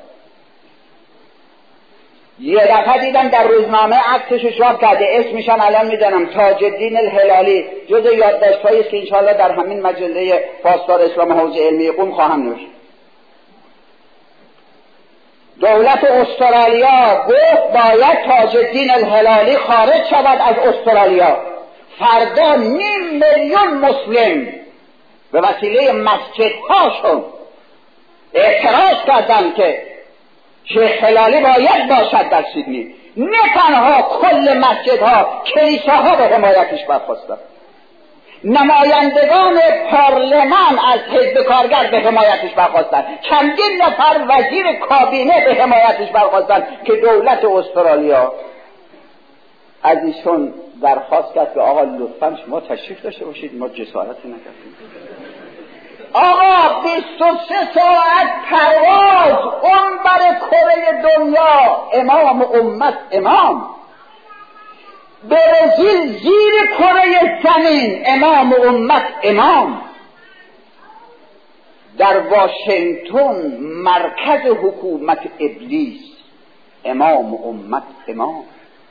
یه دفعه دیدم در روزنامه عکسش چاپ کرده، اسمشم الان میدونم، تاج الدین الهلالی، جز یادداشت‌هایی است که انشاءالله در همین مجله پاسدار اسلام حوزه علمی قم خواهم نوشت. دولت استرالیا گفت باید تاج الدین الهلالی خارج شود از استرالیا. فردا نیم میلیون مسلم به وسیله مسجدهاشون اعتراض کردند که شیخ هلالی باید باشد در سیدنی. نه تنها کل مسجدها، کلیساها به حمایتش برخاستند. نمایندگان پارلمان از حزب کارگر به حمایتش برخاستند. چندین نفر وزیر کابینه به حمایتش برخاستند که دولت استرالیا از ایشون درخواست کرد که آقا لطفاً شما تشریف داشته باشید، ما جسارتی نکردیم. آقا بیست و سه ساعت پرواز اون بر کره دنیا، امام امت امام. برزیل زیر کره زمین، امام امت امام. در واشنگتن مرکز حکومت ابلیس، امام امت امام.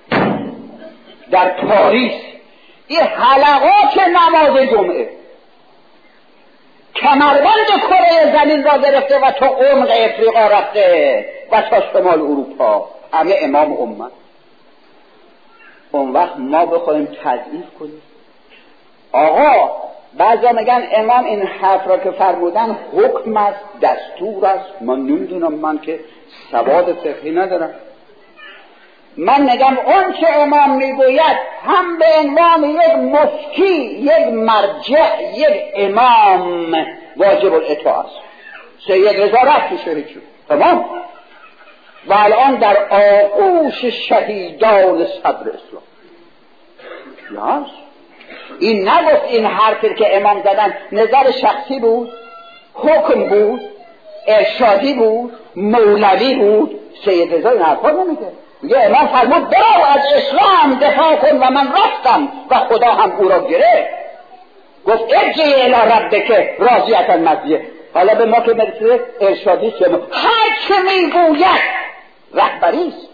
در پاریس این حلقات نماز جمعه کمربند کره زمین را گرفته و تا عمق افریقا رفته و تا شمال اروپا، همه امام امت. اون وقت ما بخوایم تضعیف کنیم؟ آقا بعضا میگن امام این حرف را که فرمودن حکم است، دستور است. من نمیدونم، من که سواد فقهی ندارم. من میگم اون که امام میگوید هم به عنوان یک مفتی، یک مرجع، یک امام واجب الاطاعه است. سید رضا رفت تو شهید شد، تمام. و الان در آغوش شهیدان صدر اسلام. یاس این نگفت این حرفی که امام زدن نظر شخصی بود، حکم بود، ارشادی بود، مولوی بود. سید رضا این حرفا نمیگه. میگه امام فرمود برو از اسلام دفاع کن و من رفتم و خدا هم او را گرفت. گفت ارجعی الی ربک راضیة مرضیة. حالا به ما که مرسه ارشادی چه هر چه میگوید رهبری است.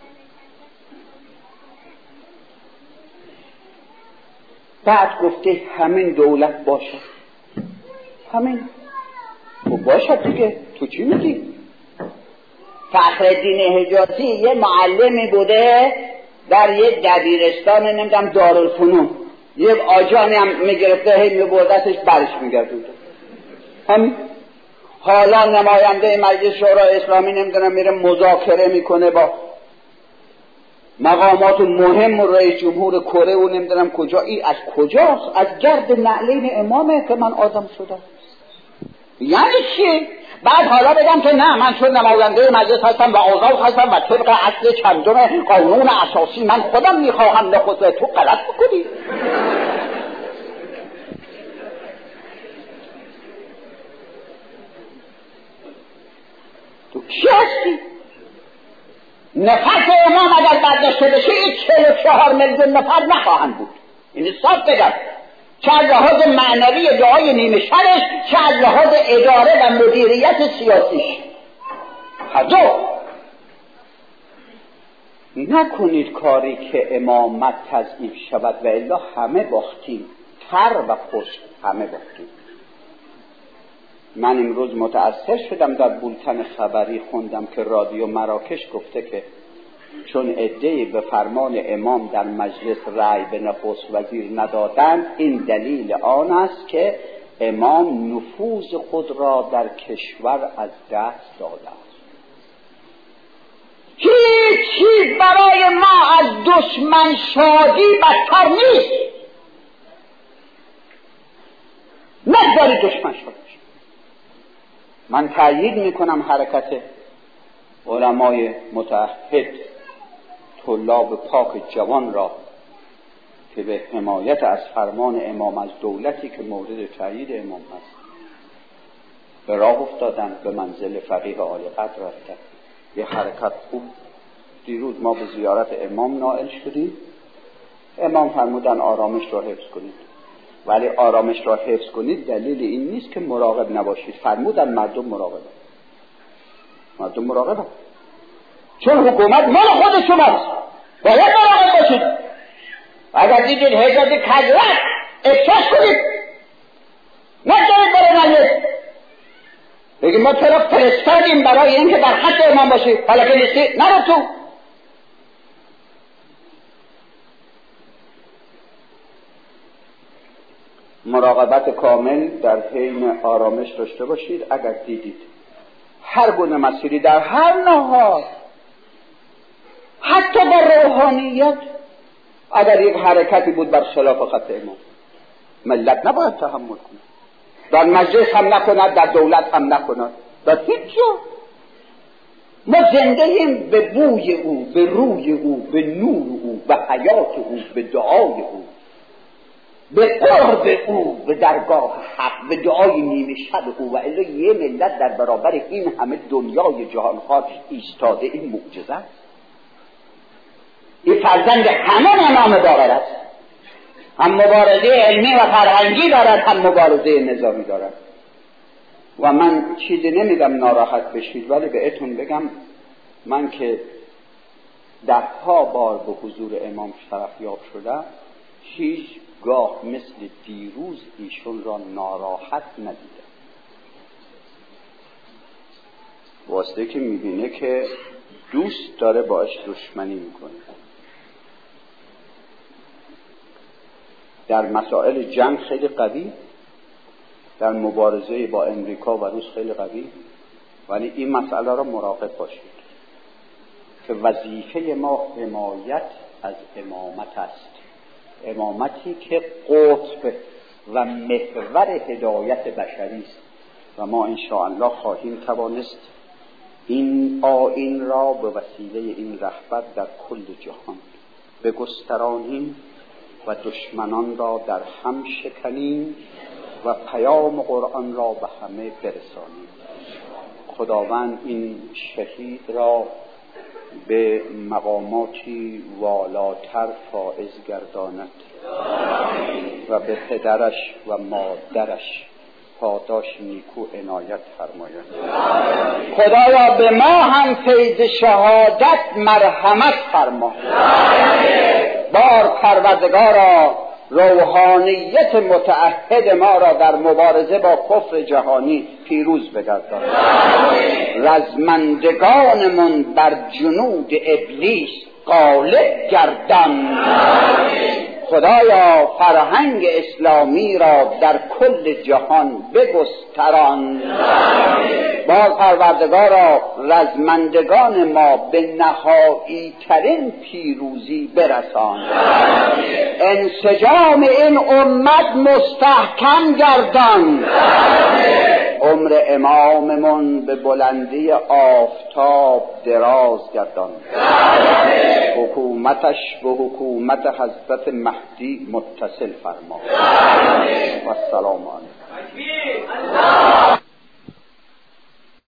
بعد گفته همین دولت باشد، همین خب باشد دیگه. تو چی میگی؟ فخرالدین حجازی یه معلمی بوده در یک دبیرستان، نمیدونم دارالفنون، یک آجانی هم میگرفته هی میبردتش برش میگردونده. همین حالا نماینده مجلس شورای اسلامی نمیدونم میره مذاکره میکنه با مقامات مهم و رئیس جمهور کره و نمیدونم کجا. ای از کجاست؟ از گرد نعلین امامه که من آدم شدم. یعنی چی؟ بعد حالا بگم که نه من چون نماینده مجلس هستم و آزاد هستم و طبق اصل چندم قانون اساسی من خودم میخواهم نخست. تو غلط بکنی. تو کی هستی؟ نفس امام اگر برداشته بشه این چهل و چهار میلیون نفر نخواهند بود. این صاف بگم، چه از لحاظ معنوی دعای نیمه شبش، چه از لحاظ اداره و مدیریت سیاسیش. هر دو. نکنید کاری که امامت تضعیف شود و الا همه باختیم، تر و پشت همه باختیم. من امروز متأثر شدم، در بولتن خبری خوندم که رادیو مراکش گفته که چون عده‌ای به فرمان امام در مجلس رأی به نخست وزیر ندادند، این دلیل آن است که امام نفوذ خود را در کشور از دست داده است. هیچ چیز برای ما از دشمن شادی بدتر نیست. نگذارید دشمن شاد بشه. من تأیید میکنم حرکت علمای متعهد، طلاب پاک جوان را که به حمایت از فرمان امام از دولتی که مورد تأیید امام هست به راه افتادن، به منزل فقیه عالی قدر رفتن. یه حرکت خوب. دیروز ما به زیارت امام نائل شدیم، امام فرمودن آرامش را حفظ کنید، ولی آرامش را حفظ کنید دلیل این نیست که مراقب نباشید. فرمودن مردم مراقب، مردم مراقب، چون حکومت مال خود شماست، باید مراقب باشید. اگر دیدید حجازی کجرت افشاش کنید، نگذارید برای مجلس. میگه ما تو را فرستادیم برای اینکه در حد امام باشی، حالا که نیستی نرو تو. مراقبت کامل در حین آرامش داشته باشید. اگر دیدید هر گونه مسیری در هر نهاد، حتی در روحانیت، اگر یک حرکتی بود بر خلاف خط امام، ملت نباید تحمل کنه. در مجلس هم نکند، در دولت هم نکند، در هیچ جا. ما زنده ایم به بوی او، به روی او، به نور او، به حیات او، به دعای او، به قرب او، به درگاه حق، به دعای نیمه شب او. و الا یه ملت در برابر این همه دنیای جهانخوار ایستاده، این معجزه است. این فرزند همه امام باقر است. هم مبارزه علمی و فرهنگی دارد، هم مبارزه نظامی دارد. و من چیزی نمیگم ناراحت بشید، ولی بهتون بگم من که ده ها بار به حضور امام شرفیاب شدم، هیچ گاه مثل دیروز ایشون را ناراحت ندیدم. واسطه که میبینه که دوست داره باش دشمنی میکنه. در مسائل جنگ خیلی قوی، در مبارزه با امریکا و روس خیلی قوی، ولی این مسئله را مراقب باشید که وظیفه ما حمایت از امامت است. امامتی که قطب و محور هدایت بشری است و ما انشاءالله خواهیم توانست این آیین را به وسیله این رهبر در کل جهان بگسترانیم و دشمنان را در هم شکنیم و پیام قرآن را به همه برسانیم. خداوند این شهید را به مقاماتی والاتر فائز گرداند و به پدرش و مادرش پاداش نیکو عنایت فرماید. خدایا به ما هم فیض شهادت مرحمت فرما. بار پروردگارا روحانیت متعهد ما را در مبارزه با کفر جهانی پیروز بگردان. رزمندگانمون بر جنود ابلیس غالب گردان. خدایا فرهنگ اسلامی را در کل جهان بگستران. با پروردگارا رزمندگان ما به نهایی ترین پیروزی برسان. انسجام این امت مستحکم گردان. عمر اماممون به بلندی آفتاب دراز گردان. حکومتش به حکومت حضرت مهدی متصل فرما. و السلام علیکم.